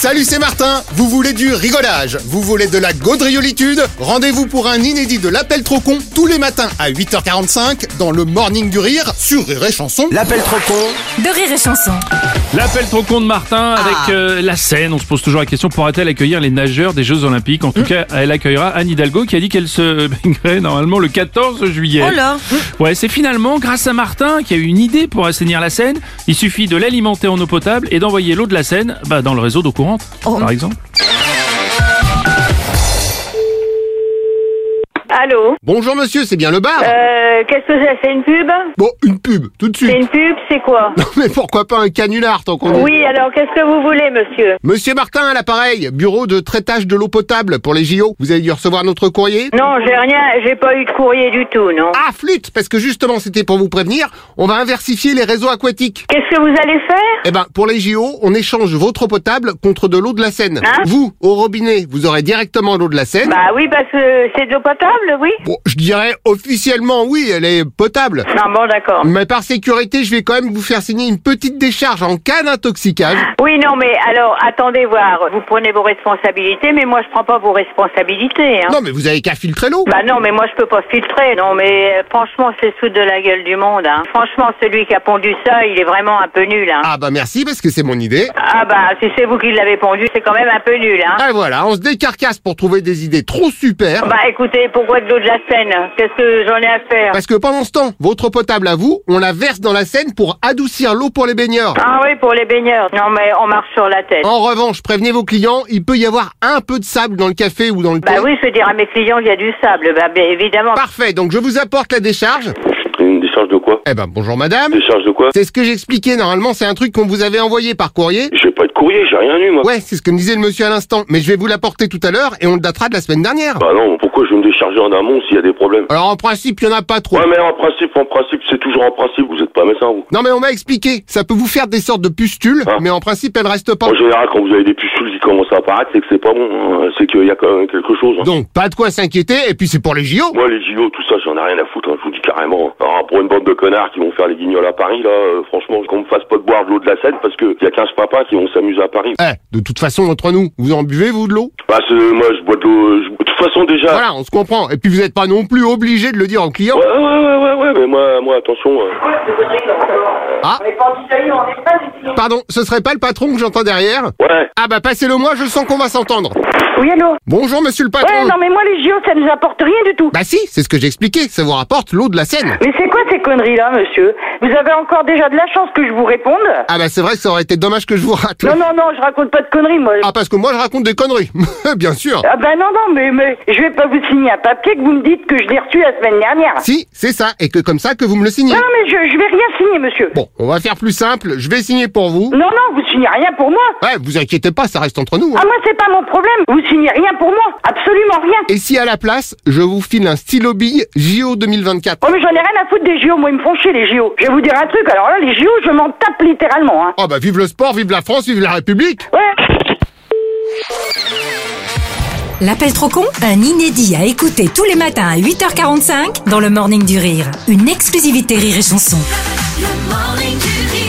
Salut, c'est Martin. Vous voulez du rigolage? Vous voulez de la gaudriolitude? Rendez-vous pour un inédit de l'Appel trop con tous les matins à 8h45 dans le Morning du Rire sur Rire et Chanson. L'Appel trop con de Rire et Chanson. L'appel trop con de Martin avec la Seine. On se pose toujours la question, pourra-t-elle accueillir les nageurs des Jeux Olympiques? En tout cas, elle accueillera Anne Hidalgo qui a dit qu'elle se baignerait normalement le 14 juillet. Oh là. Ouais, c'est finalement grâce à Martin qui a eu une idée pour assainir la Seine. Il suffit de l'alimenter en eau potable et d'envoyer l'eau de la Seine dans le réseau d'eau courante, par exemple. Allô? Bonjour monsieur, c'est bien le bar? Qu'est-ce que c'est une pub? Bon, une pub, tout de C'est suite. une pub, c'est quoi? Non mais pourquoi pas un canular tant qu'on est... Oui, alors qu'est-ce que vous voulez, monsieur? Monsieur Martin à l'appareil, bureau de traitage de l'eau potable pour les JO. Vous avez dû recevoir notre courrier? Non, j'ai pas eu de courrier du tout, non. Ah, flûte, parce que justement c'était pour vous prévenir, on va inversifier les réseaux aquatiques. Qu'est-ce que vous allez faire? Eh ben, pour les JO, on échange votre eau potable contre de l'eau de la Seine. Hein? Vous, au robinet, vous aurez directement l'eau de la Seine. Bah oui, parce que c'est de l'eau potable, oui. Bon, je dirais officiellement oui, elle est potable. Non, bon, d'accord. Mais par sécurité, je vais quand même vous faire signer une petite décharge en cas d'intoxicage. Oui, non, mais alors, attendez voir. Vous prenez vos responsabilités, mais moi, je prends pas vos responsabilités, hein. Non, mais vous avez qu'à filtrer l'eau. Bah non, mais moi, je peux pas filtrer. Non, mais franchement, c'est sous de la gueule du monde, hein. Franchement, celui qui a pondu ça, il est vraiment un peu nul, hein. Ah bah merci, parce que c'est mon idée. Ah bah, si c'est vous qui l'avez pondu, c'est quand même un peu nul, hein. Ah voilà, on se décarcasse pour trouver des idées trop super. Bah écoutez, pourquoi de l'eau de la Seine? Qu'est-ce que j'en ai à faire? Parce que pendant ce temps, votre eau potable à vous, on la verse dans la Seine pour adoucir l'eau pour les baigneurs. Ah oui, pour les baigneurs. Non mais on marche sur la tête. En revanche, prévenez vos clients, il peut y avoir un peu de sable dans le café ou dans le thé. Bah oui, je vais dire à mes clients qu'il y a du sable. Bah évidemment. Parfait, donc je vous apporte la décharge. Une décharge de quoi? Eh ben bonjour madame. Décharge de quoi? C'est ce que j'expliquais, normalement c'est un truc qu'on vous avait envoyé par courrier. J'ai pas de courrier, j'ai rien eu moi. Ouais, c'est ce que me disait le monsieur à l'instant, mais je vais vous l'apporter tout à l'heure et on le datera de la semaine dernière. Bah non, pourquoi je vais me décharger en amont s'il y a des problèmes? Alors en principe, il y en a pas trop. Ouais mais en principe, c'est toujours en principe, vous êtes pas médecin vous. Non mais on m'a expliqué, ça peut vous faire des sortes de pustules, Ah. mais en principe elles restent pas. En général, quand vous avez des pustules qui commencent à apparaître, c'est que c'est pas bon, hein. C'est qu'il y a quand même quelque chose. Hein. Donc pas de quoi s'inquiéter, et puis c'est pour les JO. Moi les JO, tout ça, j'en ai rien à foutre, hein, je vous dis carrément. Alors, pour une bande de connards qui vont faire les guignols à Paris, là, franchement, qu'on me fasse pas de boire de l'eau de la Seine parce que y a 15 papas qui vont s'amuser à Paris. De toute façon, entre nous, vous en buvez vous de l'eau? Bah moi je bois de l'eau, de toute façon déjà... Voilà, on se comprend. Et puis vous êtes pas non plus obligé de le dire aux clients. Ouais, mais moi attention... Ah. Pardon, ce serait pas le patron que j'entends derrière? Ouais. Ah bah passez-le moi, je sens qu'on va s'entendre. Oui, allô? Bonjour monsieur le patron. Ouais, non mais moi les JO, ça nous apporte rien du tout. Bah si, c'est ce que j'expliquais, ça vous rapporte l'eau de la Seine. Mais c'est quoi ces conneries-là, monsieur? Vous avez encore déjà de la chance que je vous réponde? Ah bah c'est vrai que ça aurait été dommage que je vous rate. Non, je raconte pas de conneries, moi. Ah parce que moi je raconte des conneries. Bien sûr. Ah bah non, mais je vais pas vous signer un papier que vous me dites que je l'ai reçu la semaine dernière. Si, c'est ça, et que comme ça que vous me le signez. Non, mais je vais rien signer, monsieur. Bon, on va faire plus simple, je vais signer pour vous. Non, vous signez rien pour moi. Ouais, vous inquiétez pas, ça reste entre nous. Ah, moi, c'est pas mon problème. Vous signez rien pour moi. Absolument rien. Et si à la place, je vous file un stylo bille JO 2024? Oh, mais j'en ai rien à foutre des JO. Moi, ils me font chier, les JO. Je vais vous dire un truc. Alors là, les JO, je m'en tape littéralement, hein. Oh bah vive le sport, vive la France, vive la République. Ouais. L'appel trop con, un inédit à écouter tous les matins à 8h45 dans le Morning du Rire. Une exclusivité Rire et Chanson. Le Morning du Rire.